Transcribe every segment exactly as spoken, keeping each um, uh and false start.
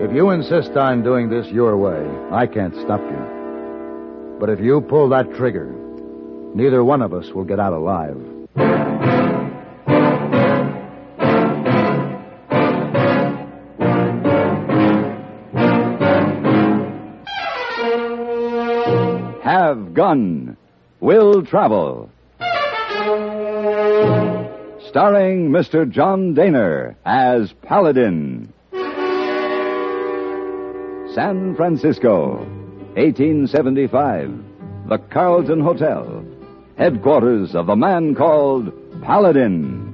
If you insist on doing this your way, I can't stop you. But if you pull that trigger, neither one of us will get out alive. Have Gun. Will Travel. Starring Mister John Dehner as Paladin. San Francisco, eighteen seventy-five. The Carlton Hotel. Headquarters of the man called Paladin.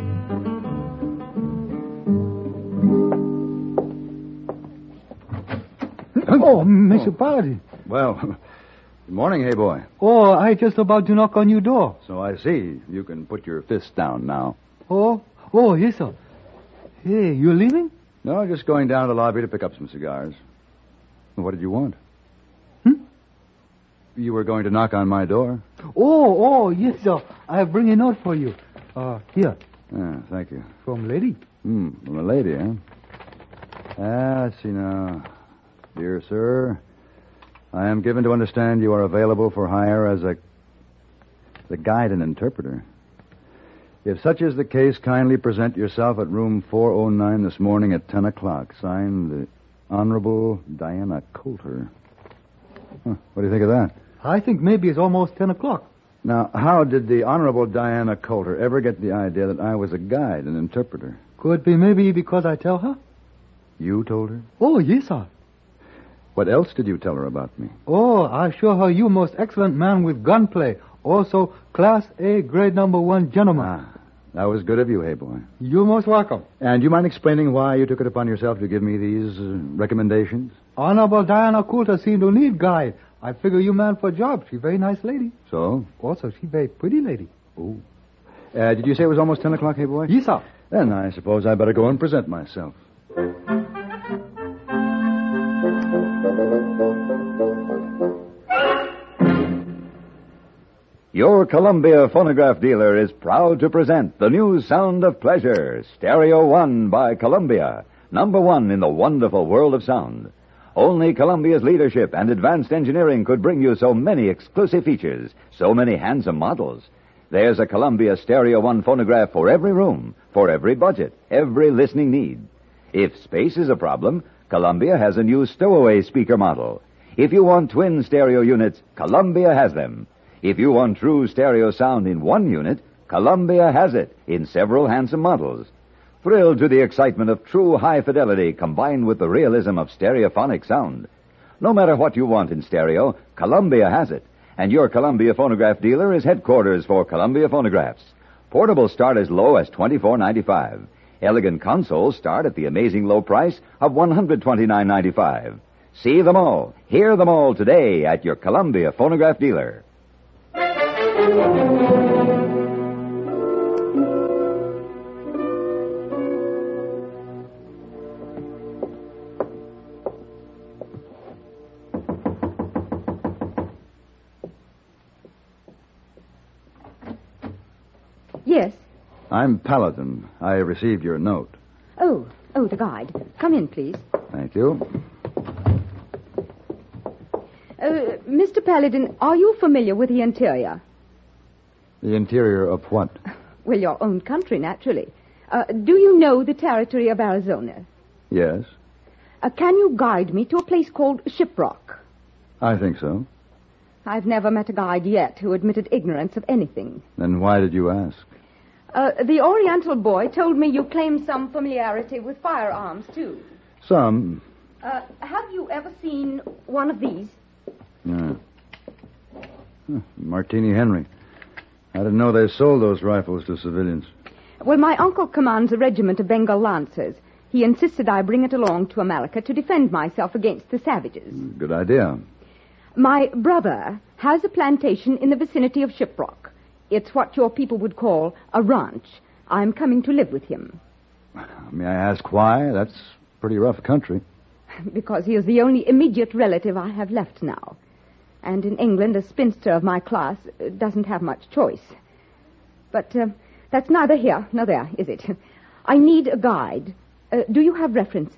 Oh, Mister Paladin. Well, good morning, hey boy. Oh, I just about to knock on your door. So I see. You can put your fist down now. Oh, oh, yes, sir. Hey, you leaving? No, just going down to the lobby to pick up some cigars. What did you want? Hmm? You were going to knock on my door. Oh, oh, yes, sir. I bring a note for you. Uh, here. Ah, thank you. From lady. Hmm, from a lady, huh? Ah, let's see now. Dear sir, I am given to understand you are available for hire as a, the guide and interpreter. If such is the case, kindly present yourself at room four oh nine this morning at ten o'clock. Signed, the Honorable Diana Coulter. Huh, what do you think of that? I think maybe it's almost ten o'clock. Now, how did the Honorable Diana Coulter ever get the idea that I was a guide and interpreter? Could be maybe because I tell her. You told her? Oh, yes, sir. What else did you tell her about me? Oh, I show her you most excellent man with gunplay. Also, Class A, grade number one gentleman. Ah, that was good of you, hey boy. You're most welcome. And do you mind explaining why you took it upon yourself to give me these uh, recommendations? Honorable Diana Coulter seem to need guide. I figure you man for job. She very nice lady. So? Also, she very pretty lady. Oh. Uh, did you say it was almost ten o'clock, hey boy? Yes, sir. Then I suppose I better go and present myself. Your Columbia phonograph dealer is proud to present the new sound of pleasure, Stereo One by Columbia, number one in the wonderful world of sound. Only Columbia's leadership and advanced engineering could bring you so many exclusive features, so many handsome models. There's a Columbia Stereo One phonograph for every room, for every budget, every listening need. If space is a problem, Columbia has a new stowaway speaker model. If you want twin stereo units, Columbia has them. If you want true stereo sound in one unit, Columbia has it in several handsome models. Thrilled to the excitement of true high fidelity combined with the realism of stereophonic sound. No matter what you want in stereo, Columbia has it. And your Columbia phonograph dealer is headquarters for Columbia phonographs. Portables start as low as twenty-four ninety-five. Elegant consoles start at the amazing low price of one hundred twenty-nine ninety-five. See them all, hear them all today at your Columbia phonograph dealer. Yes. I'm Paladin. I received your note. Oh, oh, the guide. Come in, please. Thank you. Uh, Mister Paladin, are you familiar with the interior? The interior of what? Well, your own country, naturally. Uh, do you know the territory of Arizona? Yes. Uh, can you guide me to a place called Shiprock? I think so. I've never met a guide yet who admitted ignorance of anything. Then why did you ask? Uh, the Oriental boy told me you claim some familiarity with firearms, too. Some. Uh, have you ever seen one of these? Yeah. Huh, Martini Henry. I didn't know they sold those rifles to civilians. Well, my uncle commands a regiment of Bengal Lancers. He insisted I bring it along to America to defend myself against the savages. Good idea. My brother has a plantation in the vicinity of Shiprock. It's what your people would call a ranch. I'm coming to live with him. May I ask why? That's pretty rough country. Because he is the only immediate relative I have left now. And in England, a spinster of my class doesn't have much choice. But uh, that's neither here nor there, is it? I need a guide. Uh, do you have references?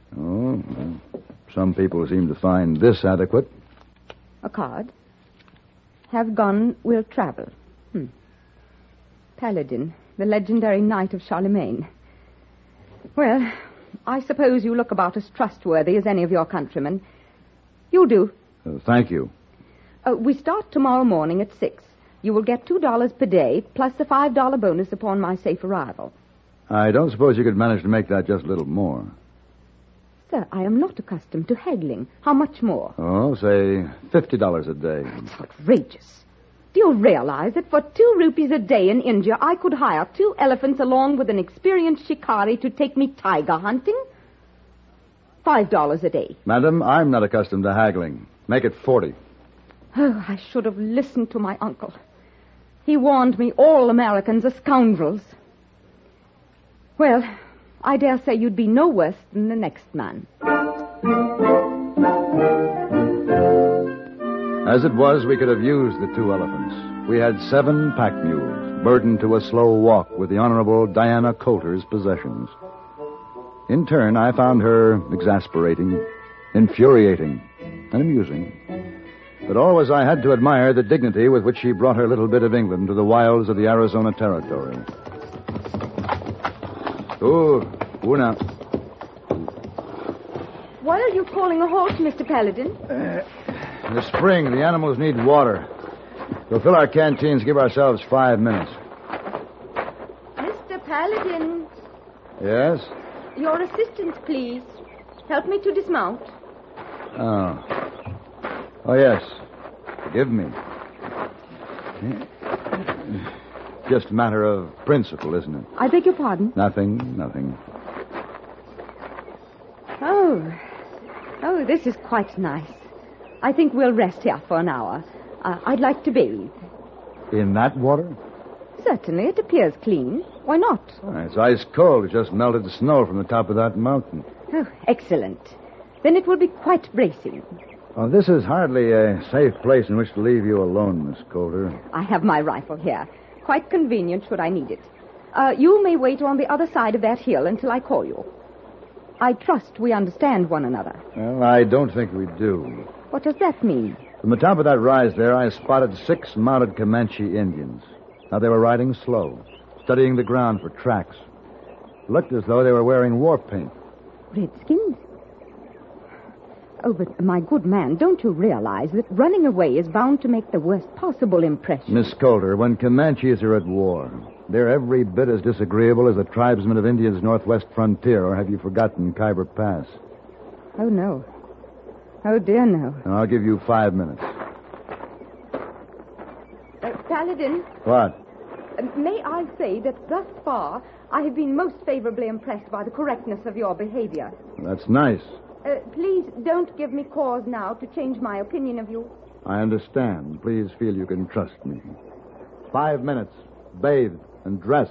Oh, well, some people seem to find this adequate. A card. Have gone, will travel. Hmm. Paladin, the legendary knight of Charlemagne. Well, I suppose you look about as trustworthy as any of your countrymen. You do. Uh, thank you. Uh, we start tomorrow morning at six. You will get two dollars per day, plus the five dollar bonus upon my safe arrival. I don't suppose you could manage to make that just a little more. Sir, I am not accustomed to haggling. How much more? Oh, say fifty dollars a day. That's outrageous. Do you realize that for two rupees a day in India, I could hire two elephants along with an experienced shikari to take me tiger hunting? Five dollars a day. Madam, I'm not accustomed to haggling. Make it forty. Oh, I should have listened to my uncle. He warned me all Americans are scoundrels. Well, I dare say you'd be no worse than the next man. As it was, we could have used the two elephants. We had seven pack mules, burdened to a slow walk with the Honorable Diana Coulter's possessions. In turn, I found her exasperating, infuriating, and amusing. But always I had to admire the dignity with which she brought her little bit of England to the wilds of the Arizona Territory. Oh, una. Why are you calling a halt, Mister Paladin? Uh, in the spring, the animals need water. We'll fill our canteens, give ourselves five minutes. Mister Paladin. Yes? Your assistance, please. Help me to dismount. Oh. Oh, yes. Forgive me. Just a matter of principle, isn't it? I beg your pardon? Nothing, nothing. Oh. Oh, this is quite nice. I think we'll rest here for an hour. Uh, I'd like to bathe. In that water? Certainly. It appears clean. Why not? Oh, it's ice cold. It just melted the snow from the top of that mountain. Oh, excellent. Then it will be quite bracing. Oh, this is hardly a safe place in which to leave you alone, Miss Coulter. I have my rifle here. Quite convenient should I need it. Uh, you may wait on the other side of that hill until I call you. I trust we understand one another. Well, I don't think we do. What does that mean? From the top of that rise there, I spotted six mounted Comanche Indians. Now, they were riding slow, studying the ground for tracks. Looked as though they were wearing war paint. Redskins? Oh, but my good man, don't you realize that running away is bound to make the worst possible impression? Miss Coulter, when Comanches are at war, they're every bit as disagreeable as the tribesmen of India's northwest frontier, or have you forgotten Khyber Pass? Oh, no. Oh, dear, no. And I'll give you five minutes. Uh, Paladin? What? Uh, may I say that thus far I have been most favorably impressed by the correctness of your behavior. That's nice. Uh, please don't give me cause now to change my opinion of you. I understand. Please feel you can trust me. Five minutes, bathed and dressed.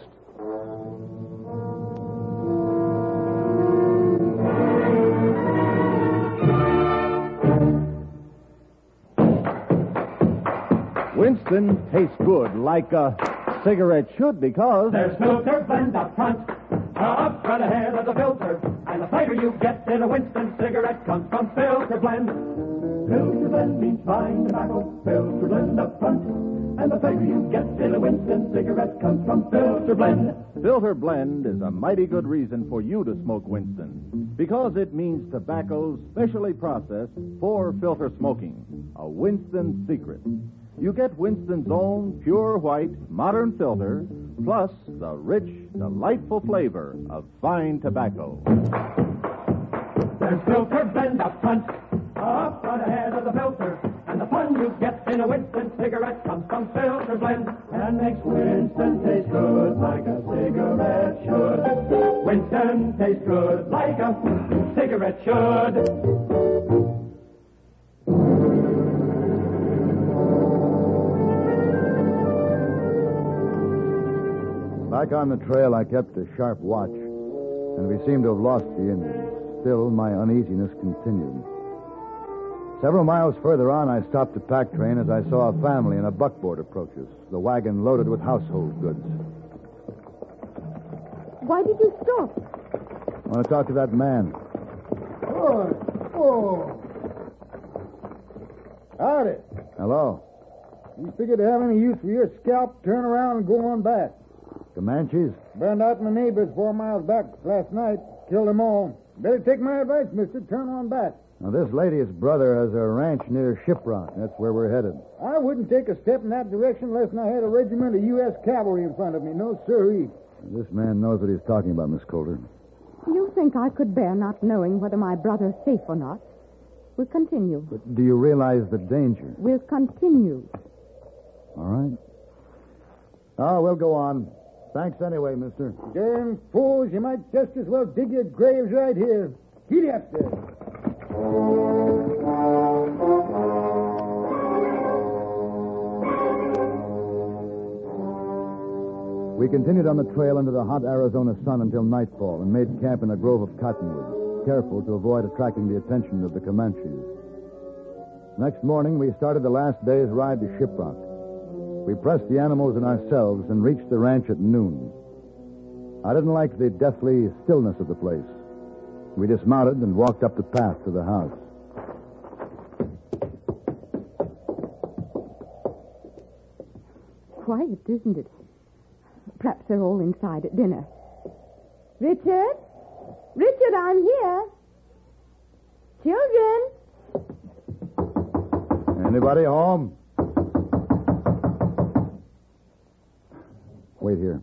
Winston tastes good like a cigarette should because... There's filter blend up front, up front ahead of the filter, and the flavor you get in a Winston cigarette comes from filter blend. Filter blend means fine tobacco, filter blend up front, and the flavor you get in a Winston cigarette comes from filter blend. Filter blend is a mighty good reason for you to smoke Winston, because it means tobacco specially processed for filter smoking. A Winston secret. You get Winston's own pure white, modern filter, plus the rich, delightful flavor of fine tobacco. There's filter blend up front, up front ahead of the filter, and the fun you get in a Winston cigarette comes from filter blend, and makes Winston taste good like a cigarette should. Winston tastes good like a cigarette should. Back on the trail, I kept a sharp watch, and we seemed to have lost the Indians. Still, my uneasiness continued. Several miles further on, I stopped the pack train as I saw a family in a buckboard approach us, the wagon loaded with household goods. Why did you stop? I want to talk to that man. Oh, oh. Howdy. Hello. You figured to have any use for your scalp, turn around and go on back. Comanches? Burned out my neighbors four miles back last night. Killed them all. Better take my advice, mister. Turn on back. Now, this lady's brother has a ranch near Shiprock. That's where we're headed. I wouldn't take a step in that direction unless I had a regiment of U S cavalry in front of me. No, sirree. This man knows what he's talking about, Miss Coulter. You think I could bear not knowing whether my brother's safe or not? We'll continue. But do you realize the danger? We'll continue. All right. Oh, we'll go on. Thanks anyway, mister. Darn fools, you might just as well dig your graves right here. Get up there. We continued on the trail into the hot Arizona sun until nightfall and made camp in a grove of cottonwoods, careful to avoid attracting the attention of the Comanches. Next morning, we started the last day's ride to Shiprock. We pressed the animals and ourselves and reached the ranch at noon. I didn't like the deathly stillness of the place. We dismounted and walked up the path to the house. Quiet, isn't it? Perhaps they're all inside at dinner. Richard? Richard, I'm here. Children? Anybody home? Wait here.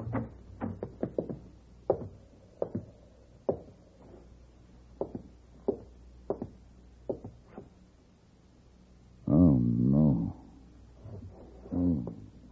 Oh, no. Oh.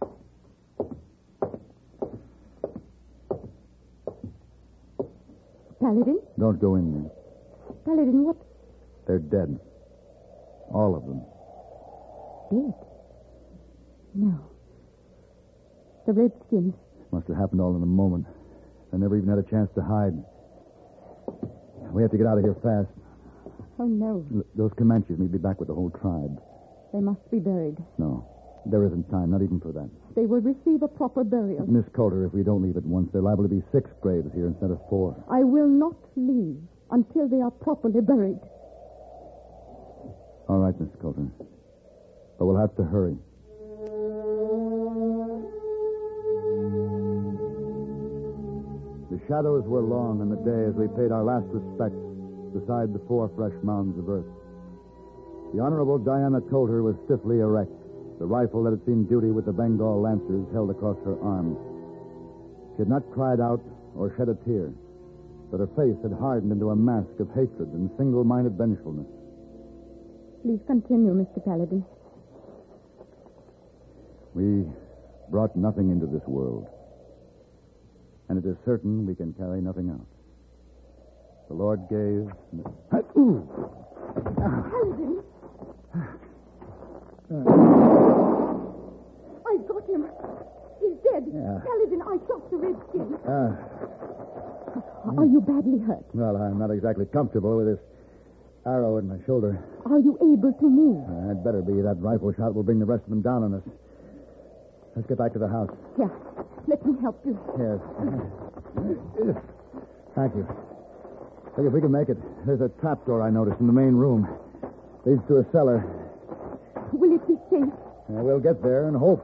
Paladin? Don't go in there. Paladin, what? They're dead. All of them. Dead? No. The redskins. Must have happened all in a moment. They never even had a chance to hide. We have to get out of here fast. Oh, no. L- those Comanches may be back with the whole tribe. They must be buried. No, there isn't time, not even for that. They will receive a proper burial. Miss Coulter, if we don't leave at once, they're liable to be six graves here instead of four. I will not leave until they are properly buried. All right, Miss Coulter. But we'll have to hurry. The shadows were long in the day as we paid our last respects beside the four fresh mounds of earth. The Honorable Diana Coulter was stiffly erect, the rifle that had seen duty with the Bengal Lancers held across her arm. She had not cried out or shed a tear, but her face had hardened into a mask of hatred and single-minded vengefulness. Please continue, Mister Paladin. We brought nothing into this world, and it is certain we can carry nothing out. The Lord gave... Ooh. Paladin! I got him. He's dead. Yeah. Paladin, I shot the redskin. Uh, Are you badly hurt? well, I'm not exactly comfortable with this arrow in my shoulder. Are you able to move? Uh, I'd better be. That rifle shot will bring the rest of them down on us. Let's get back to the house. Here, let me help you. Yes. Thank you. Think if we can make it. There's a trapdoor I noticed in the main room. Leads to a cellar. Will it be safe? Uh, we'll get there and hope.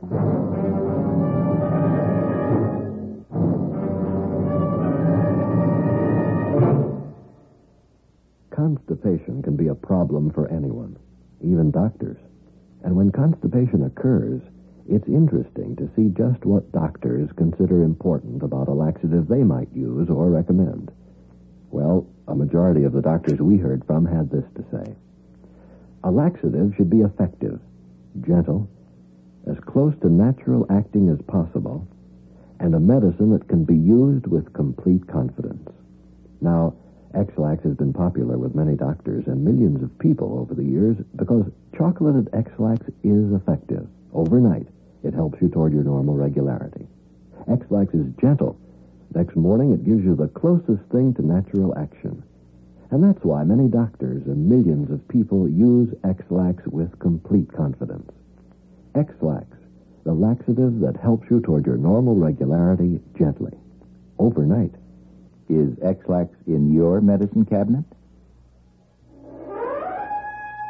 Constipation can be a problem for anyone, even doctors. And when constipation occurs, it's interesting to see just what doctors consider important about a laxative they might use or recommend. Well, a majority of the doctors we heard from had this to say. A laxative should be effective, gentle, as close to natural acting as possible, and a medicine that can be used with complete confidence. Now, X-Lax has been popular with many doctors and millions of people over the years because chocolated X-Lax is effective. Overnight, it helps you toward your normal regularity. X-Lax is gentle. Next morning, it gives you the closest thing to natural action. And that's why many doctors and millions of people use X-Lax with complete confidence. X-Lax, the laxative that helps you toward your normal regularity gently, overnight. Is X-Lax in your medicine cabinet?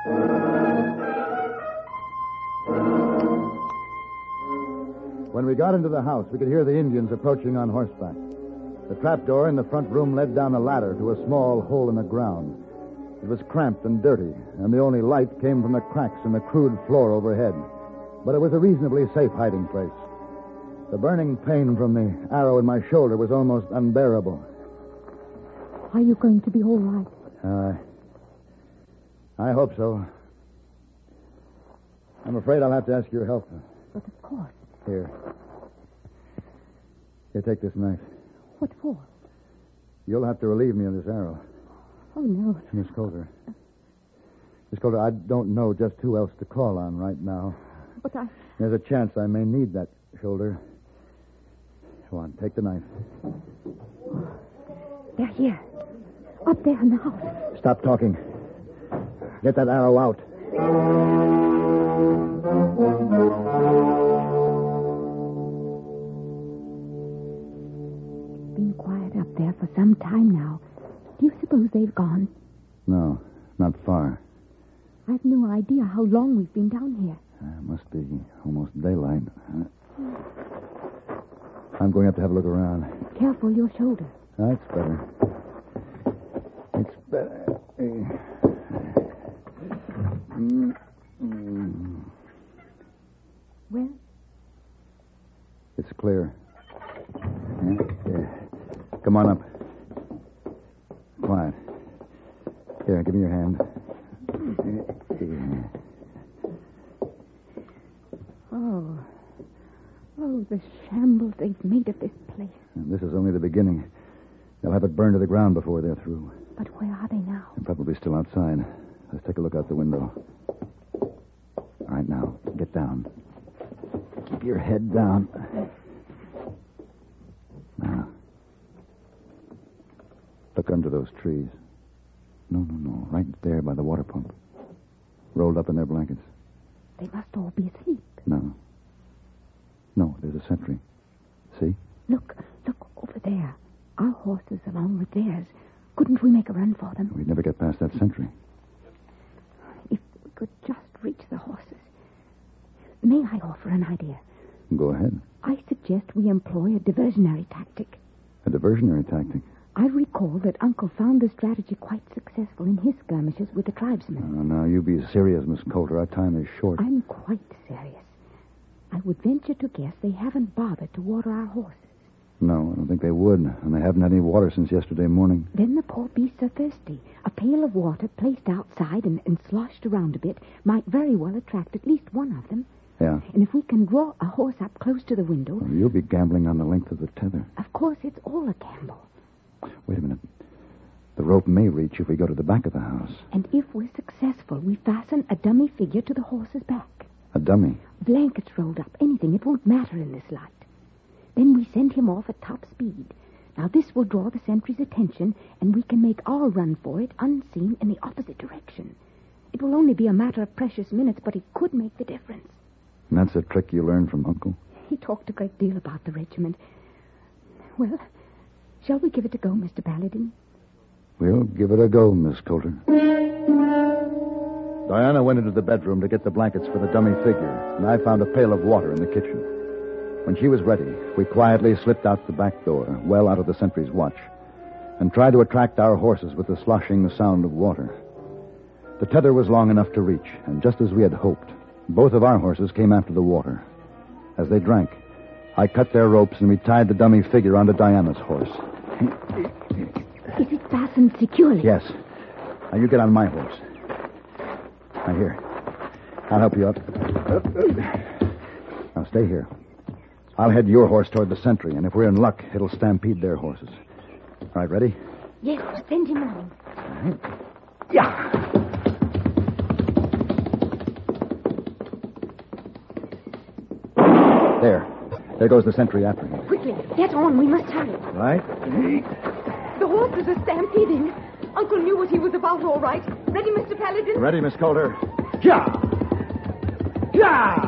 When we got into the house, we could hear the Indians approaching on horseback. The trapdoor in the front room led down a ladder to a small hole in the ground. It was cramped and dirty, and the only light came from the cracks in the crude floor overhead. But it was a reasonably safe hiding place. The burning pain from the arrow in my shoulder was almost unbearable. Are you going to be all right? Uh, I hope so. I'm afraid I'll have to ask your help. But of course. Here. Here, take this knife. What for? You'll have to relieve me of this arrow. Oh, no. Miss Coulter. Miss Coulter, I don't know just who else to call on right now. But I... There's a chance I may need that shoulder. Go on, take the knife. They're here. Up there in the house. Stop talking. Get that arrow out. It's been quiet up there for some time now. Do you suppose they've gone? No, not far. I've no idea how long we've been down here. Uh, it must be almost daylight. Uh, I'm going up to have a look around. Careful your shoulder. That's better. It's better. Mm, mm. Well? It's clear. Yeah, yeah. Come on up. Quiet. Here, give me your hand. Oh. Oh, the shambles they've made of this place. And this is only the beginning. They'll have it burned to the ground before they're through. But where are they now? They're probably still outside. Let's take a look out the window. All right, now, get down. Keep your head down. Now, look under those trees. No, no, no. Right there by the water pump. Rolled up in their blankets. They must all be asleep. No. No, there's a sentry. See? Look, look over there. Our horses along with theirs. Couldn't we make a run for them? We'd never get past that sentry. If we could just reach the horses. May I offer an idea? Go ahead. I suggest we employ a diversionary tactic. A diversionary tactic? I recall that Uncle found the strategy quite successful in his skirmishes with the tribesmen. Oh, now, you be serious, Miss Coulter. Our time is short. I'm quite serious. I would venture to guess they haven't bothered to water our horses. No, I don't think they would. And they haven't had any water since yesterday morning. Then the poor beasts are thirsty. A pail of water placed outside and, and sloshed around a bit might very well attract at least one of them. Yeah. And if we can draw a horse up close to the window... Well, you'll be gambling on the length of the tether. Of course, it's all a gamble. Wait a minute. The rope may reach if we go to the back of the house. And if we're successful, we fasten a dummy figure to the horse's back. A dummy? Blankets rolled up, anything. It won't matter in this light. Then we send him off at top speed. Now, this will draw the sentry's attention, and we can make our run for it unseen in the opposite direction. It will only be a matter of precious minutes, but it could make the difference. And that's a trick you learned from Uncle? He talked a great deal about the regiment. Well, shall we give it a go, Mister Paladin? We'll give it a go, Miss Coulter. Diana went into the bedroom to get the blankets for the dummy figure, and I found a pail of water in the kitchen. When she was ready, we quietly slipped out the back door, well out of the sentry's watch, and tried to attract our horses with the sloshing sound of water. The tether was long enough to reach, and just as we had hoped, both of our horses came after the water. As they drank, I cut their ropes, and we tied the dummy figure onto Diana's horse. Is it fastened securely? Yes. Now, you get on my horse. Now, here. I'll help you up. Now, stay here. I'll head your horse toward the sentry, and if we're in luck, it'll stampede their horses. All right, ready? Yes, send him on. All right. Yeah. There. There goes the sentry after him. Quickly, get on. We must hurry. Right? The horses are stampeding. Uncle knew what he was about, all right. Ready, Mister Paladin? Ready, Miss Coulter. Yeah! Yeah!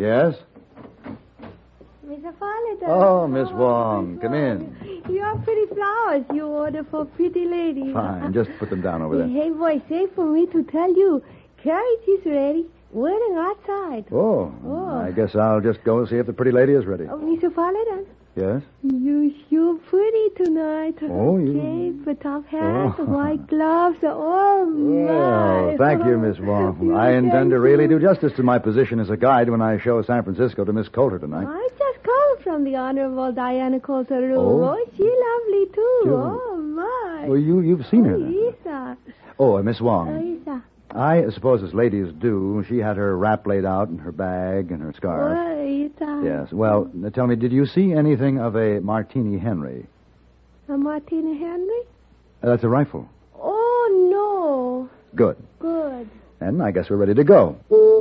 Yes? Mister Paladin. Oh, Miss Wong, come in. Your pretty flowers you order for pretty lady. Fine, just put them down over there. Hey, boy, say for me to tell you, carriage is ready. Waiting outside. Oh, Oh. I guess I'll just go see if the pretty lady is ready. Oh, Mister Paladin. Yes? You sure pretty tonight. Oh, you- Cape, a top hat, Oh. white gloves. Oh, my. Well, thank you, Miss Wong. I intend to really do justice to my position as a guide when I show San Francisco to Miss Coulter tonight. I just called from the Honorable Diana Coulter room. Oh. Oh, she lovely, too. Sure. Oh, my. Well, you, you've seen her Oh, then. yes, sir. Oh, uh, Miss Oh, Wong. yes, sir. I suppose as ladies do, she had her wrap laid out and her bag and her scarf. Oh, yes, sir. Yes. Well, now tell me, did you see anything of a Martini Henry? A Martina Henry? Uh, That's a rifle. Oh, Good. no. Good. And I guess we're ready to go.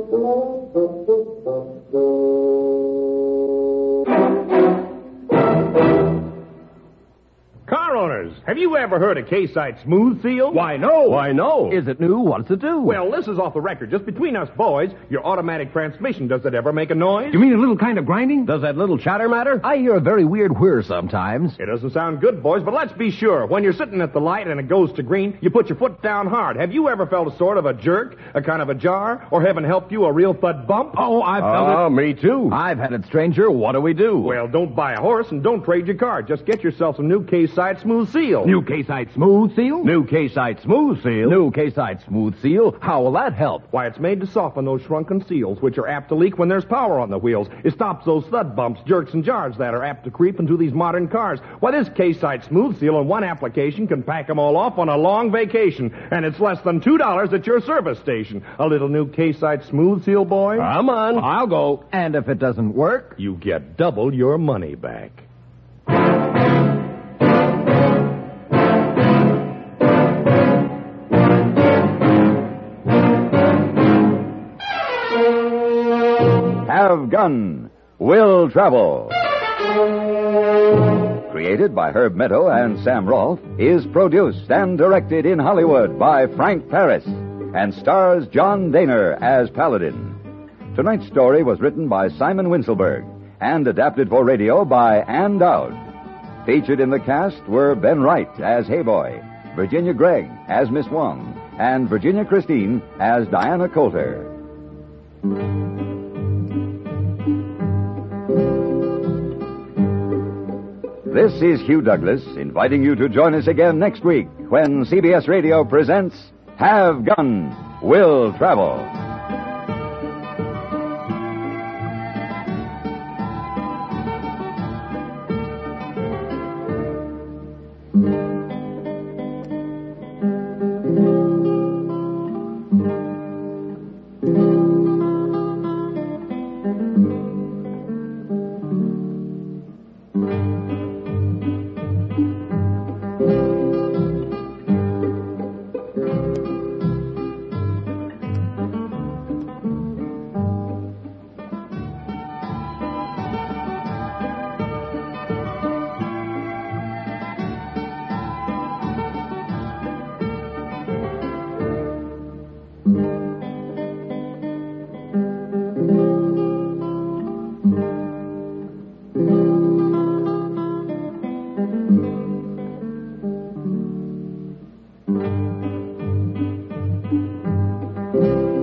Car owners, have you ever heard of K-Site Smooth Seal? Why, no. Why, no. Is it new? What's it do? Well, this is off the record. Just between us boys, your automatic transmission, does it ever make a noise? You mean a little kind of grinding? Does that little chatter matter? I hear a very weird whir sometimes. It doesn't sound good, boys, but let's be sure. When you're sitting at the light and it goes to green, you put your foot down hard. Have you ever felt a sort of a jerk, a kind of a jar, or heaven help you, a real thud bump? Oh, I've felt Ah, it. me too. I've had it, stranger. What do we do? Well, don't buy a horse and don't trade your car. Just get yourself some new K-Site Smooth Seal. New K-Site Smooth Seal? New K-Site Smooth Seal. New K-Site Smooth Seal? How will that help? Why, it's made to soften those shrunken seals, which are apt to leak when there's power on the wheels. It stops those thud bumps, jerks, and jars that are apt to creep into these modern cars. Why, this K-Site Smooth Seal in one application can pack them all off on a long vacation, and it's less than two dollars at your service station. A little new K-Site Smooth Seal, boy? Come on. I'll go. And if it doesn't work? You get double your money back. Have Gun, Will Travel. Created by Herb Meadow and Sam Rolfe, is produced and directed in Hollywood by Frank Paris and stars John Daner as Paladin. Tonight's story was written by Simon Winselberg and adapted for radio by Ann Dowd. Featured in the cast were Ben Wright as Hayboy, Virginia Gregg as Miss Wong, and Virginia Christine as Diana Coulter. This is Hugh Douglas inviting you to join us again next week when C B S Radio presents Have Gun, Will Travel. Thank you.